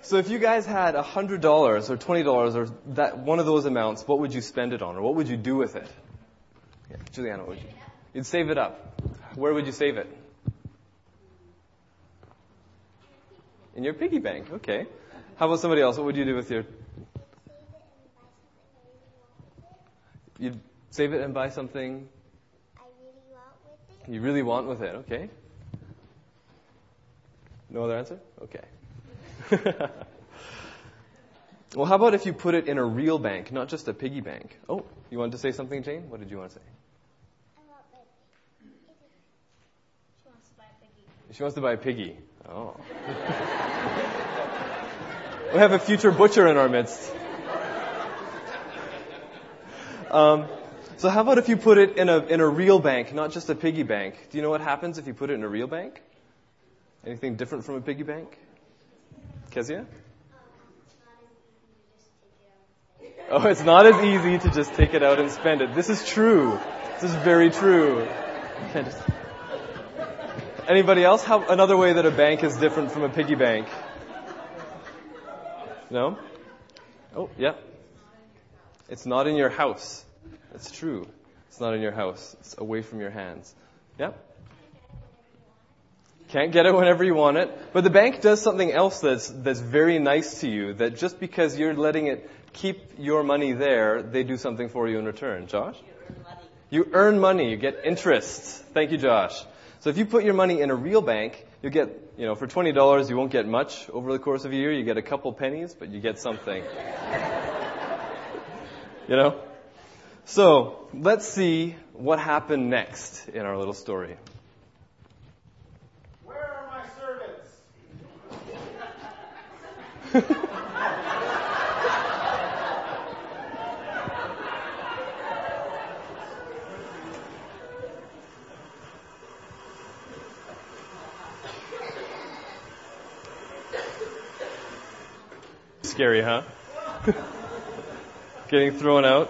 So if you guys had $100 or $20 or that one of those amounts, what would you spend it on, or what would you do with it? Yeah, Juliana, what would you? You'd save it up. Where would you save it? In your piggy bank. Okay. How about somebody else? What would you do with your? You'd save it and buy something you really want with it. Okay. No other answer? Okay. Well, how about if you put it in a real bank, not just a piggy bank? Oh, you wanted to say something, Jane? What did you want to say? She wants to buy a piggy. Oh. We have a future butcher in our midst. So how about if you put it in a real bank, not just a piggy bank? Do you know what happens if you put it in a real bank? Anything different from a piggy bank? Kezia? Oh, it's not as easy to just take it out and spend it. This is true. This is very true. Anybody else? Another way that a bank is different from a piggy bank? No? Oh, yeah. It's not in your house. That's true. It's not in your house. It's away from your hands. Yeah? Can't get it whenever you want it. But the bank does something else that's very nice to you, that just because you're letting it keep your money there, they do something for you in return. Josh? You earn money. You get interest. Thank you, Josh. So if you put your money in a real bank, you'll get, for $20, you won't get much over the course of a year. You get a couple pennies, but you get something. So let's see what happened next in our little story. Where are my servants? Scary, huh? Getting thrown out.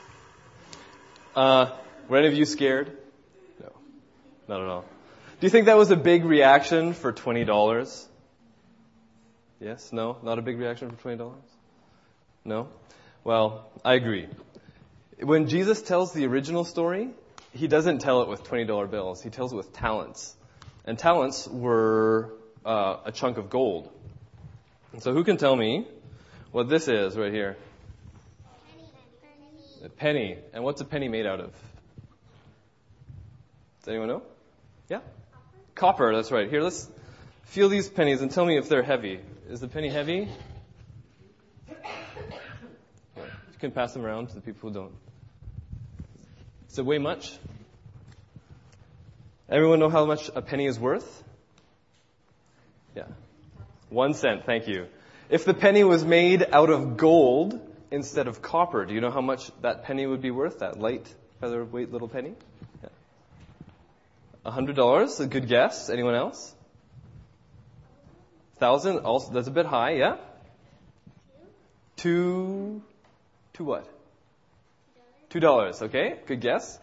Were any of you scared? No, not at all. Do you think that was a big reaction for $20? Yes? No? Not a big reaction for $20? No? Well, I agree. When Jesus tells the original story, he doesn't tell it with $20 bills. He tells it with talents. And talents were a chunk of gold. And so who can tell me what this is right here? A penny. And what's a penny made out of? Does anyone know? Yeah? Copper, that's right. Here, let's feel these pennies and tell me if they're heavy. Is the penny heavy? You can pass them around to the people who don't. Does it weigh much? Everyone know how much a penny is worth? Yeah. 1 cent, thank you. If the penny was made out of gold instead of copper, do you know how much that penny would be worth, that light, featherweight little penny? Yeah. $100, a good guess. Anyone else? 1,000, also, that's a bit high, yeah? Two what? $2, okay, good guess.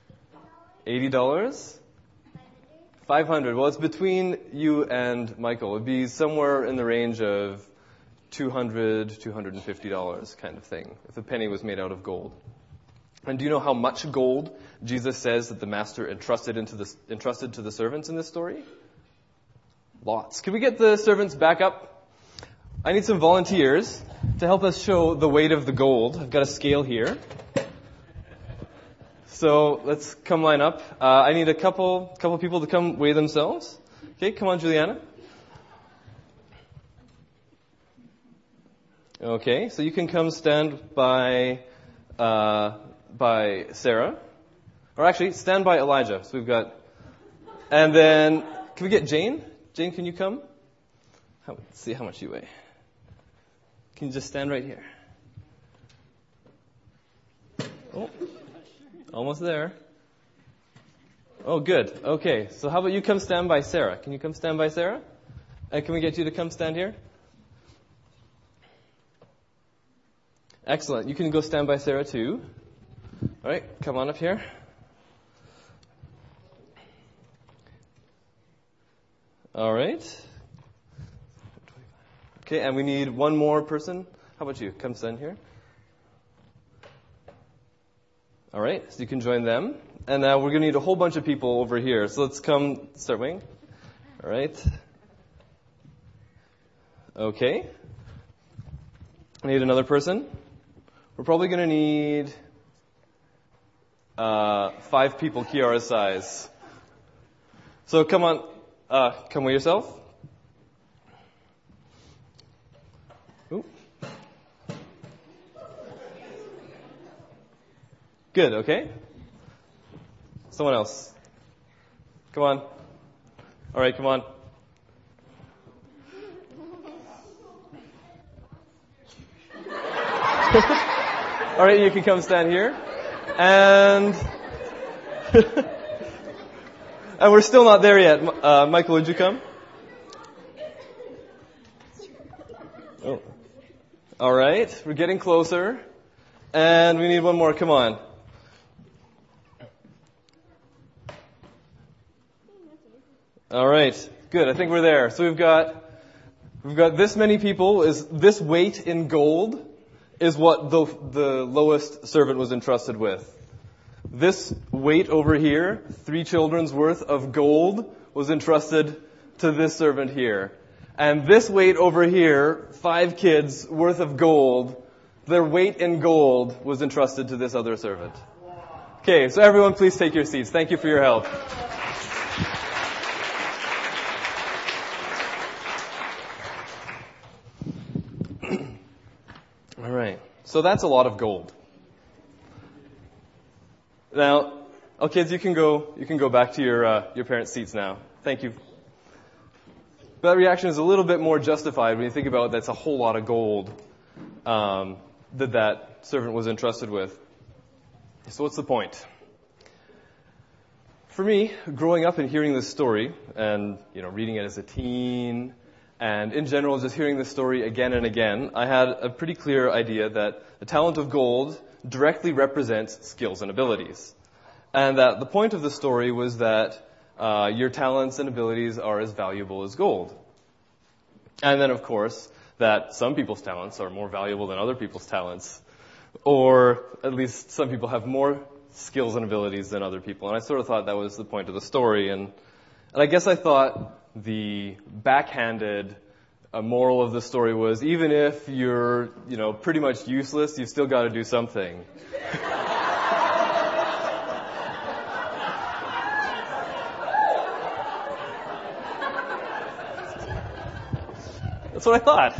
$80? 500. Well, it's between you and Michael. It would be somewhere in the range of $200, $250 kind of thing, if the penny was made out of gold. And do you know how much gold Jesus says that the master entrusted to the servants in this story? Lots. Can we get the servants back up? I need some volunteers to help us show the weight of the gold. I've got a scale here. So let's come line up. I need a couple people to come weigh themselves. Okay, come on, Juliana. Okay, so you can come stand by Sarah. Or actually, stand by Elijah. So we've got... And then, can we get Jane? Jane, can you come? Let's see how much you weigh. Can you just stand right here? Oh, almost there. Oh, good. Okay, so how about you come stand by Sarah? Can you come stand by Sarah? And can we get you to come stand here? Excellent. You can go stand by Sarah too. All right, come on up here. All right. Okay, and we need one more person. How about you? Come stand here. All right, so you can join them. And now we're going to need a whole bunch of people over here. So let's come start waiting. All right. Okay. I need another person. We're probably going to need 5 people Kiara's size. So come on, come with yourself. Ooh. Good, okay. Someone else. Come on. All right, come on. All right, you can come stand here. And and we're still not there yet. Michael, would you come? Oh. All right, we're getting closer. And we need one more. Come on. All right, good. I think we're there. So we've got this many people. Is this weight in gold is what the lowest servant was entrusted with. This weight over here, 3 children's worth of gold, was entrusted to this servant here. And this weight over here, 5 kids worth of gold, their weight in gold was entrusted to this other servant. Okay, so everyone please take your seats. Thank you for your help. All right, so that's a lot of gold. Now, kids, you can go back to your parents' seats now. Thank you. But that reaction is a little bit more justified when you think about that's a whole lot of gold that servant was entrusted with. So what's the point? For me, growing up and hearing this story, and reading it as a teen, and in general just hearing this story again and again, I had a pretty clear idea that the talent of gold directly represents skills and abilities. And that the point of the story was that your talents and abilities are as valuable as gold. And then, of course, that some people's talents are more valuable than other people's talents. Or at least some people have more skills and abilities than other people. And I sort of thought that was the point of the story. And I guess I thought the backhanded moral of the story was even if you're, pretty much useless, you've still got to do something. That's what I thought.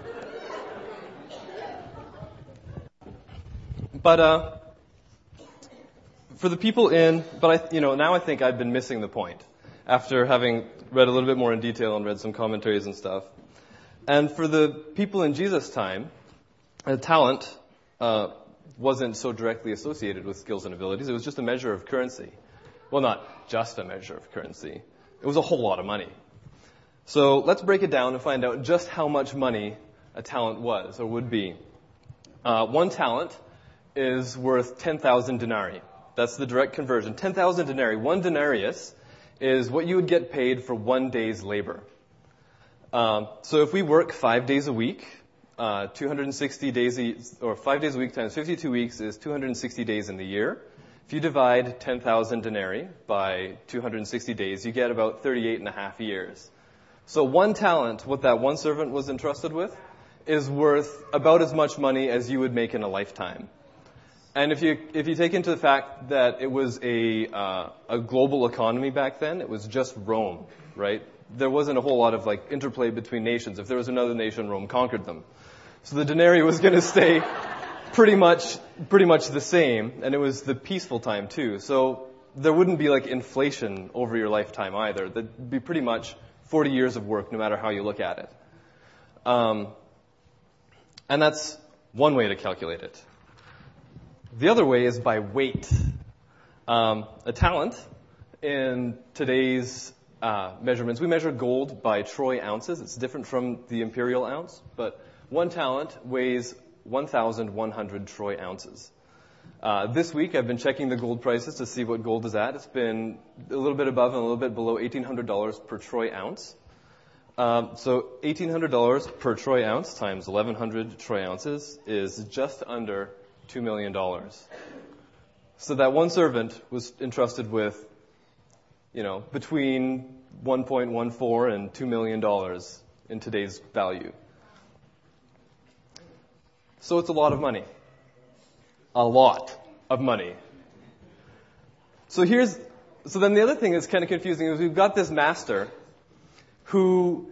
But for the people now I think I've been missing the point after having read a little bit more in detail and read some commentaries and stuff. And for the people in Jesus' time, talent wasn't so directly associated with skills and abilities. It was just a measure of currency. Well, not just a measure of currency. It was a whole lot of money. So let's break it down and find out just how much money a talent was or would be. 1 talent is worth 10,000 denarii. That's the direct conversion. 10,000 denarii. 1 denarius is what you would get paid for 1 day's labor. So if we work 5 days a week, 260 days, or 5 days a week times 52 weeks is 260 days in the year. If you divide 10,000 denarii by 260 days, you get about 38 and a half years. So 1 talent, what that 1 servant was entrusted with, is worth about as much money as you would make in a lifetime. And if you take into the fact that it was a global economy back then, it was just Rome, right? There wasn't a whole lot of interplay between nations. If there was another nation, Rome conquered them. So the denarii was going to stay pretty much the same, and it was the peaceful time too. So there wouldn't be inflation over your lifetime either. That'd be pretty much 40 years of work, no matter how you look at it. And that's one way to calculate it. The other way is by weight. A talent, in today's measurements, we measure gold by troy ounces. It's different from the imperial ounce, but 1 talent weighs 1,100 troy ounces. This week, I've been checking the gold prices to see what gold is at. It's been a little bit above and a little bit below $1,800 per troy ounce. So $1,800 per troy ounce times 1,100 troy ounces is just under $2 million. So that one servant was entrusted with, between 1.14 and $2 million in today's value. So it's a lot of money. A lot of money. So then the other thing that's kind of confusing is we've got this master who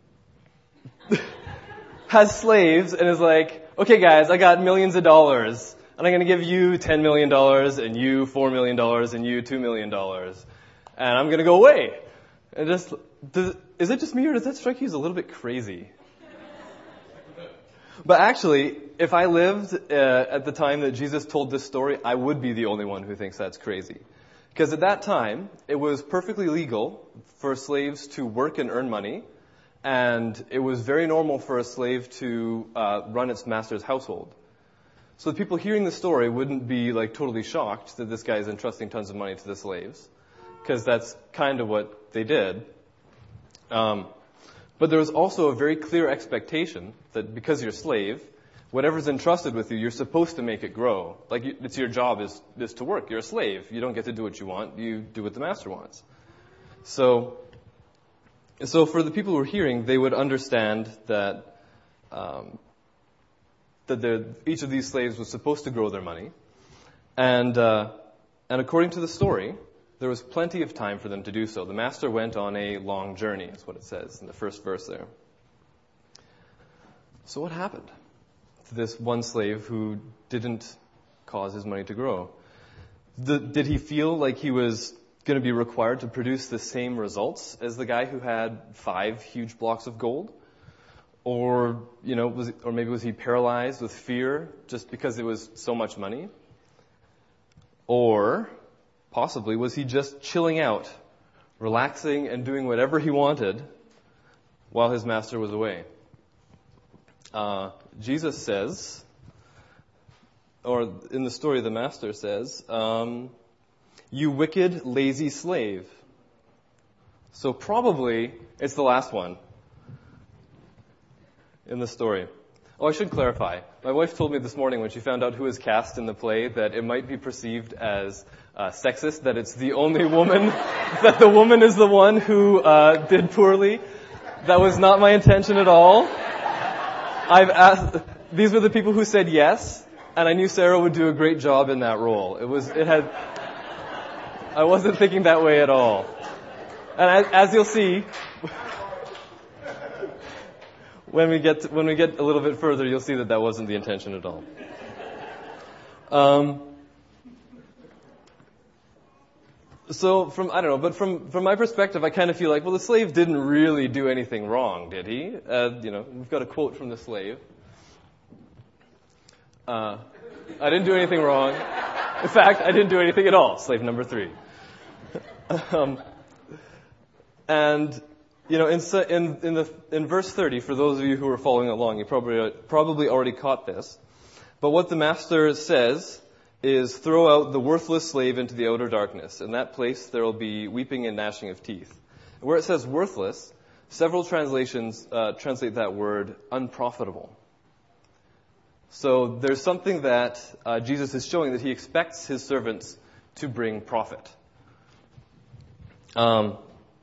has slaves and is like, okay guys, I got millions of dollars and I'm going to give you $10 million and you $4 million and you $2 million and I'm going to go away. And is it just me or does that strike you as a little bit crazy? But actually, if I lived at the time that Jesus told this story, I would be the only one who thinks that's crazy. Because at that time, it was perfectly legal for slaves to work and earn money, and it was very normal for a slave to run its master's household. So the people hearing the story wouldn't be totally shocked that this guy is entrusting tons of money to the slaves, because that's kind of what they did. But there was also a very clear expectation that because you're a slave, whatever's entrusted with you, you're supposed to make it grow. It's your job is to work. You're a slave. You don't get to do what you want. You do what the master wants. So for the people who are hearing, they would understand that each of these slaves was supposed to grow their money. And according to the story, there was plenty of time for them to do so. The master went on a long journey, is what it says in the first verse there. So what happened to this one slave who didn't cause his money to grow? Did he feel like he was going to be required to produce the same results as the guy who had 5 huge blocks of gold? Or maybe was he paralyzed with fear just because it was so much money? Or possibly was he just chilling out, relaxing and doing whatever he wanted while his master was away? Jesus says, or in the story the master says, you wicked, lazy slave. So probably it's the last one in the story. Oh, I should clarify. My wife told me this morning when she found out who was cast in the play that it might be perceived as sexist, that it's the only woman, that the woman is the one who did poorly. That was not my intention at all. I've asked, these were the people who said yes, and I knew Sarah would do a great job in that role. I wasn't thinking that way at all. And as you'll see, when we get a little bit further, you'll see that wasn't the intention at all. So from my perspective, I kind of feel like, well, the slave didn't really do anything wrong, did he? We've got a quote from the slave. I didn't do anything wrong. In fact, I didn't do anything at all. Slave number 3. In verse 30, for those of you who are following along, you probably already caught this. But what the master says is, throw out the worthless slave into the outer darkness. In that place there will be weeping and gnashing of teeth. Where it says worthless, several translations translate that word unprofitable. So there's something that Jesus is showing that he expects his servants to bring profit. And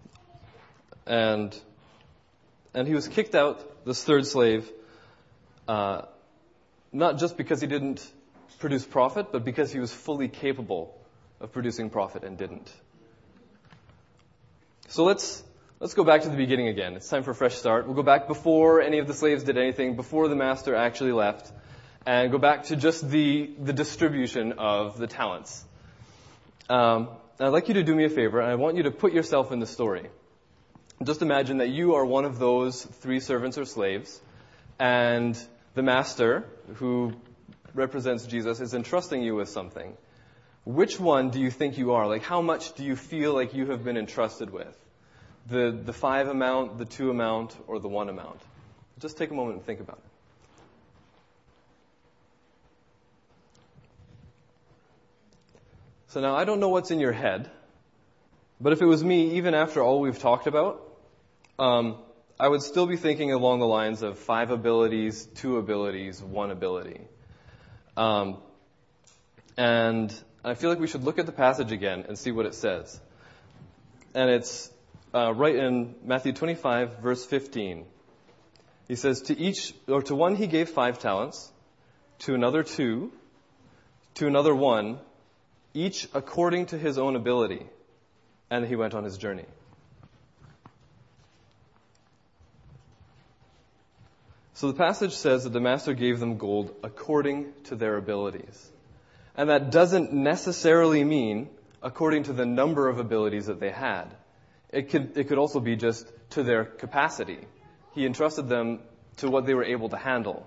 he was kicked out, this third slave, not just because he didn't produce profit, but because he was fully capable of producing profit and didn't. So let's go back to the beginning again. It's time for a fresh start. We'll go back before any of the slaves did anything, before the master actually left, and go back to just the distribution of the talents. I'd like you to do me a favor, and I want you to put yourself in the story. Just imagine that you are one of those 3 servants or slaves, and the master, who represents Jesus, is entrusting you with something. Which one do you think you are? How much do you feel like you have been entrusted with? The 5 amount, the 2 amount, or the 1 amount? Just take a moment and think about it. So now, I don't know what's in your head, but if it was me, even after all we've talked about, I would still be thinking along the lines of 5 abilities, 2 abilities, 1 ability. And I feel like we should look at the passage again and see what it says. And it's right in Matthew 25, verse 15. He says, to one he gave 5 talents, to another 2, to another 1, each according to his own ability. And he went on his journey. So the passage says that the master gave them gold according to their abilities. And that doesn't necessarily mean according to the number of abilities that they had. It could also be just to their capacity. He entrusted them to what they were able to handle.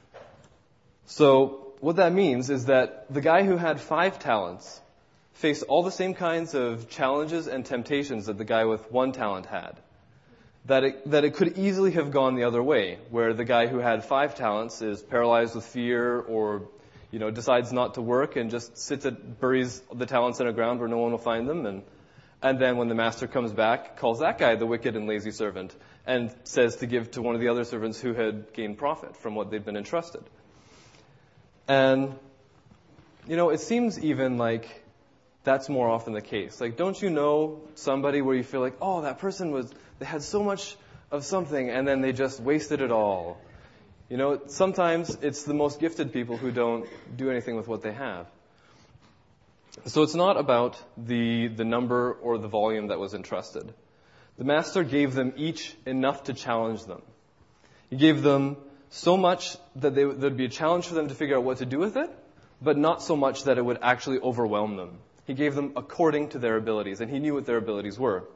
So what that means is that the guy who had 5 talents faced all the same kinds of challenges and temptations that the guy with 1 talent had. That it could easily have gone the other way, where the guy who had 5 talents is paralyzed with fear or, decides not to work and just buries the talents in the ground where no one will find them. And then when the master comes back, calls that guy the wicked and lazy servant and says to give to one of the other servants who had gained profit from what they'd been entrusted. And, it seems even like that's more often the case. Like, don't you know somebody where you feel like, oh, that person they had so much of something and then they just wasted it all. Sometimes it's the most gifted people who don't do anything with what they have. So it's not about the number or the volume that was entrusted. The master gave them each enough to challenge them. He gave them so much that there'd be a challenge for them to figure out what to do with it, but not so much that it would actually overwhelm them. He gave them according to their abilities, and he knew what their abilities were.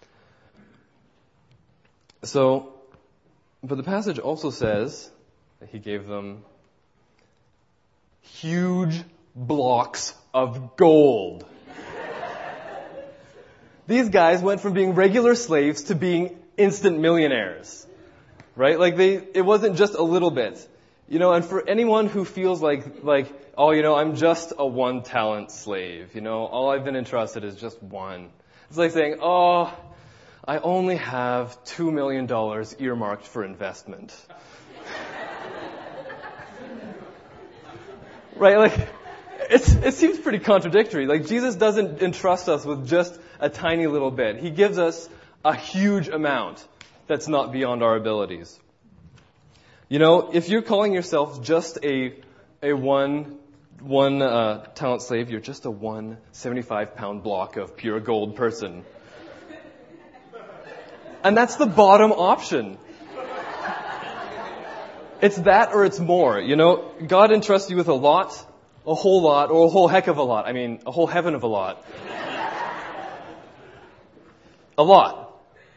But the passage also says that he gave them huge blocks of gold. These guys went from being regular slaves to being instant millionaires. Right? It wasn't just a little bit. And for anyone who feels like, I'm just a 1 talent slave. All I've been entrusted is just 1. It's like saying, I only have $2 million earmarked for investment. Right? It seems pretty contradictory. Jesus doesn't entrust us with just a tiny little bit. He gives us a huge amount that's not beyond our abilities. If you're calling yourself just a one talent slave, you're just a 175-pound block of pure gold person. And that's the bottom option. It's that or it's more. God entrusts you with a lot, a whole lot, or a whole heck of a lot. I mean, a whole heaven of a lot. A lot.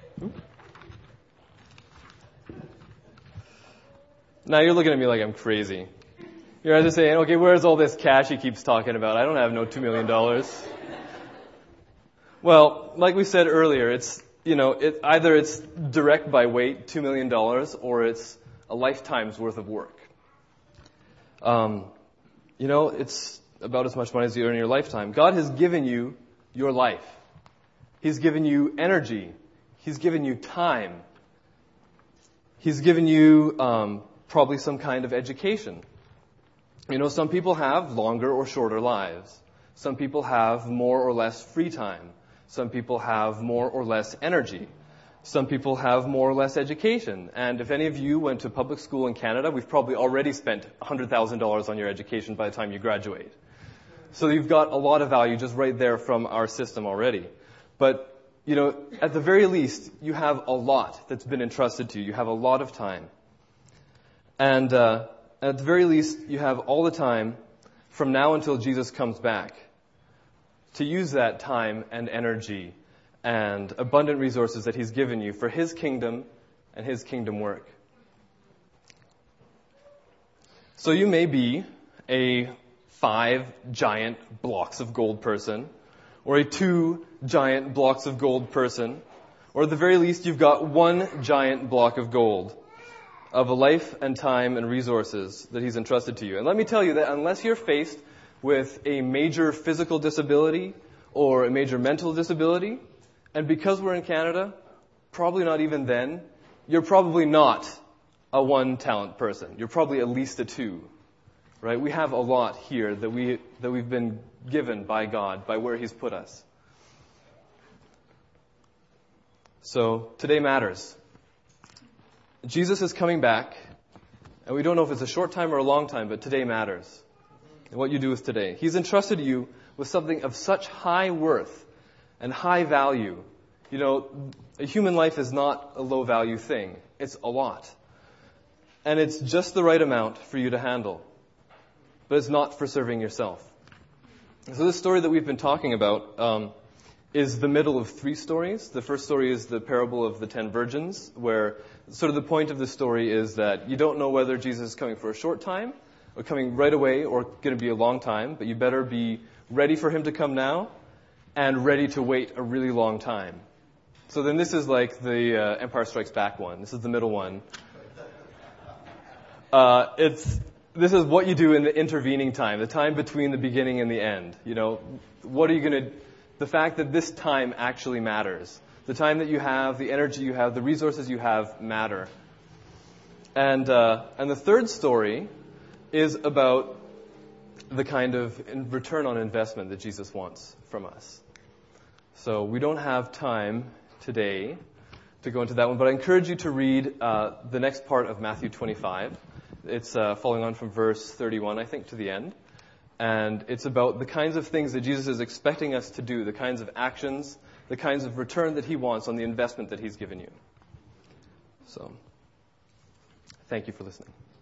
Now you're looking at me like I'm crazy. You're just saying, okay, where's all this cash he keeps talking about? I don't have no $2 million. Well, like we said earlier, it's, either it's direct by weight, $2 million, or it's a lifetime's worth of work. It's about as much money as you earn in your lifetime. God has given you your life. He's given you energy. He's given you time. He's given you probably some kind of education. Some people have longer or shorter lives. Some people have more or less free time. Some people have more or less energy. Some people have more or less education. And if any of you went to public school in Canada, we've probably already spent $100,000 on your education by the time you graduate. So you've got a lot of value just right there from our system already. But, at the very least, you have a lot that's been entrusted to you. You have a lot of time. And at the very least, you have all the time from now until Jesus comes back to use that time and energy and abundant resources that he's given you for his kingdom and his kingdom work. So you may be a 5 giant blocks of gold person, or a 2 giant blocks of gold person, or at the very least you've got 1 giant block of gold of a life and time and resources that he's entrusted to you. And let me tell you that unless you're faced with a major physical disability or a major mental disability, and because we're in Canada, probably not even then, you're probably not a 1-talent person. You're probably at least a 2, right? We have a lot here that we've been given by God, by where He's put us. So today matters. Jesus is coming back, and we don't know if it's a short time or a long time, but today matters. And what you do with today. He's entrusted you with something of such high worth and high value. You know, a human life is not a low-value thing. It's a lot. And it's just the right amount for you to handle. But it's not for serving yourself. So this story that we've been talking about is the middle of 3 stories. The first story is the parable of the 10 virgins, where sort of the point of the story is that you don't know whether Jesus is coming for a short time, or coming right away, or going to be a long time, but you better be ready for Him to come now, and ready to wait a really long time. So then this is like the Empire Strikes Back one. This is the middle one. This is what you do in the intervening time, the time between the beginning and the end. You know, what are you going to... The fact that this time actually matters. The time that you have, the energy you have, the resources you have matter. And the third story is about the kind of return on investment that Jesus wants from us. So we don't have time today to go into that one, but I encourage you to read the next part of Matthew 25. It's following on from verse 31, I think, to the end. And it's about the kinds of things that Jesus is expecting us to do, the kinds of actions, the kinds of return that He wants on the investment that He's given you. So, thank you for listening.